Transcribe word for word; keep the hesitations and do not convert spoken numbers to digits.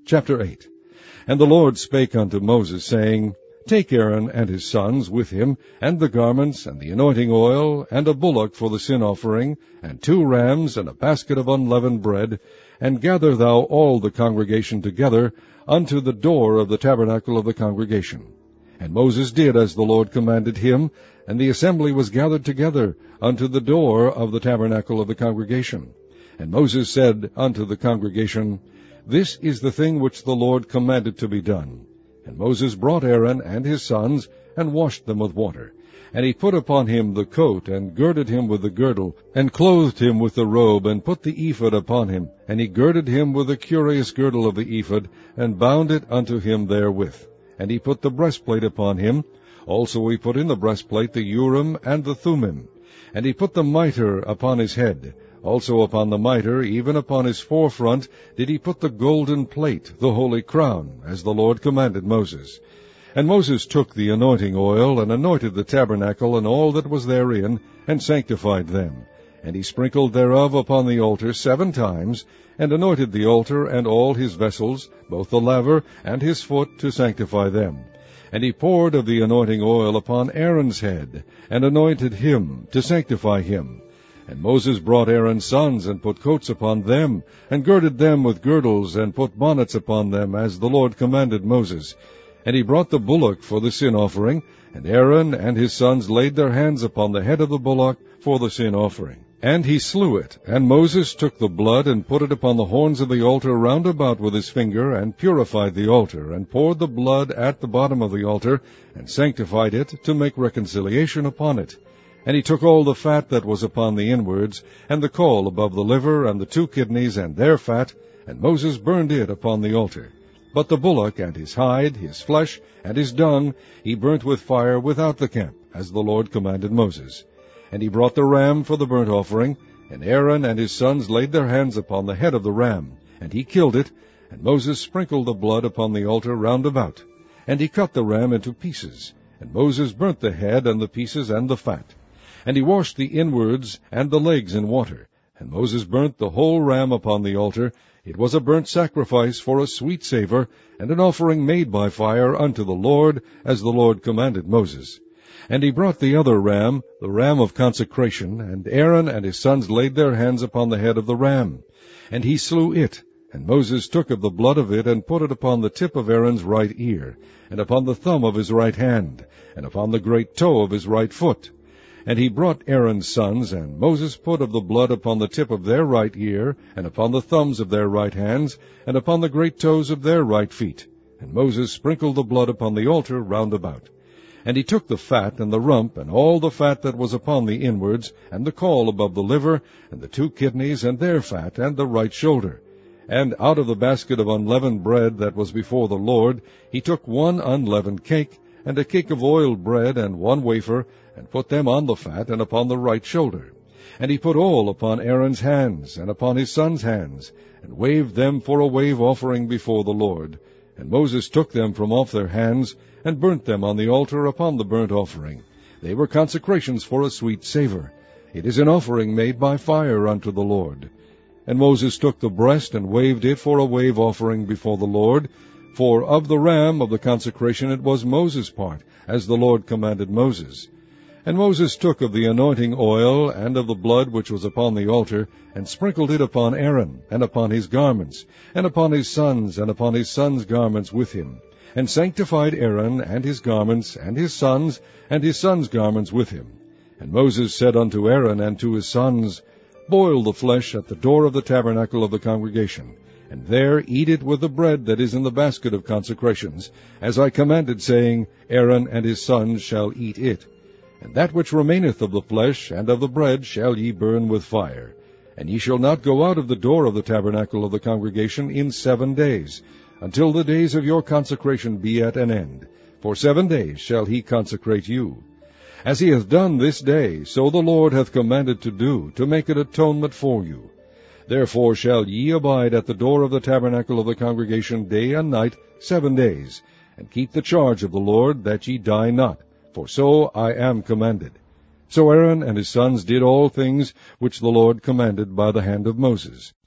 Chapter eight. And the Lord spake unto Moses, saying, Take Aaron and his sons with him, and the garments, and the anointing oil, and a bullock for the sin offering, and two rams, and a basket of unleavened bread, and gather thou all the congregation together unto the door of the tabernacle of the congregation. And Moses did as the Lord commanded him, and the assembly was gathered together unto the door of the tabernacle of the congregation. And Moses said unto the congregation, This is the thing which the Lord commanded to be done. And Moses brought Aaron and his sons, and washed them with water. And he put upon him the coat, and girded him with the girdle, and clothed him with the robe, and put the ephod upon him. And he girded him with the curious girdle of the ephod, and bound it unto him therewith. And he put the breastplate upon him. Also he put in the breastplate the Urim and the Thummim. And he put the mitre upon his head. Also upon the mitre, even upon his forefront, did he put the golden plate, the holy crown, as the Lord commanded Moses. And Moses took the anointing oil, and anointed the tabernacle and all that was therein, and sanctified them. And he sprinkled thereof upon the altar seven times, and anointed the altar and all his vessels, both the laver and his foot, to sanctify them. And he poured of the anointing oil upon Aaron's head, and anointed him, to sanctify him. And Moses brought Aaron's sons, and put coats upon them, and girded them with girdles, and put bonnets upon them, as the Lord commanded Moses. And he brought the bullock for the sin offering, and Aaron and his sons laid their hands upon the head of the bullock for the sin offering. And he slew it, and Moses took the blood, and put it upon the horns of the altar round about with his finger, and purified the altar, and poured the blood at the bottom of the altar, and sanctified it, to make reconciliation upon it. And he took all the fat that was upon the inwards, and the caul above the liver, and the two kidneys, and their fat, and Moses burned it upon the altar. But the bullock, and his hide, his flesh, and his dung, he burnt with fire without the camp, as the Lord commanded Moses. And he brought the ram for the burnt offering, and Aaron and his sons laid their hands upon the head of the ram, and he killed it, and Moses sprinkled the blood upon the altar round about. And he cut the ram into pieces, and Moses burnt the head and the pieces and the fat. And he washed the inwards and the legs in water. And Moses burnt the whole ram upon the altar. It was a burnt sacrifice for a sweet savour, and an offering made by fire unto the Lord, as the Lord commanded Moses. And he brought the other ram, the ram of consecration, and Aaron and his sons laid their hands upon the head of the ram. And he slew it, and Moses took of the blood of it, and put it upon the tip of Aaron's right ear, and upon the thumb of his right hand, and upon the great toe of his right foot. And he brought Aaron's sons, and Moses put of the blood upon the tip of their right ear, and upon the thumbs of their right hands, and upon the great toes of their right feet. And Moses sprinkled the blood upon the altar round about. And he took the fat and the rump, and all the fat that was upon the inwards, and the caul above the liver, and the two kidneys, and their fat, and the right shoulder. And out of the basket of unleavened bread that was before the Lord, he took one unleavened cake, and a cake of oiled bread, and one wafer, and put them on the fat, and upon the right shoulder. And he put all upon Aaron's hands, and upon his sons' hands, and waved them for a wave offering before the Lord. And Moses took them from off their hands, and burnt them on the altar upon the burnt offering. They were consecrations for a sweet savour. It is an offering made by fire unto the Lord. And Moses took the breast, and waved it for a wave offering before the Lord. For of the ram of the consecration it was Moses' part, as the Lord commanded Moses. And Moses took of the anointing oil, and of the blood which was upon the altar, and sprinkled it upon Aaron, and upon his garments, and upon his sons, and upon his sons' garments with him, and sanctified Aaron, and his garments, and his sons, and his sons' garments with him. And Moses said unto Aaron and to his sons, Boil the flesh at the door of the tabernacle of the congregation, and there eat it with the bread that is in the basket of consecrations, as I commanded, saying, Aaron and his sons shall eat it. And that which remaineth of the flesh and of the bread shall ye burn with fire. And ye shall not go out of the door of the tabernacle of the congregation in seven days, until the days of your consecration be at an end. For seven days shall he consecrate you. As he hath done this day, so the Lord hath commanded to do, to make an atonement for you. Therefore shall ye abide at the door of the tabernacle of the congregation day and night seven days, and keep the charge of the Lord, that ye die not. For so I am commanded. So Aaron and his sons did all things which the Lord commanded by the hand of Moses.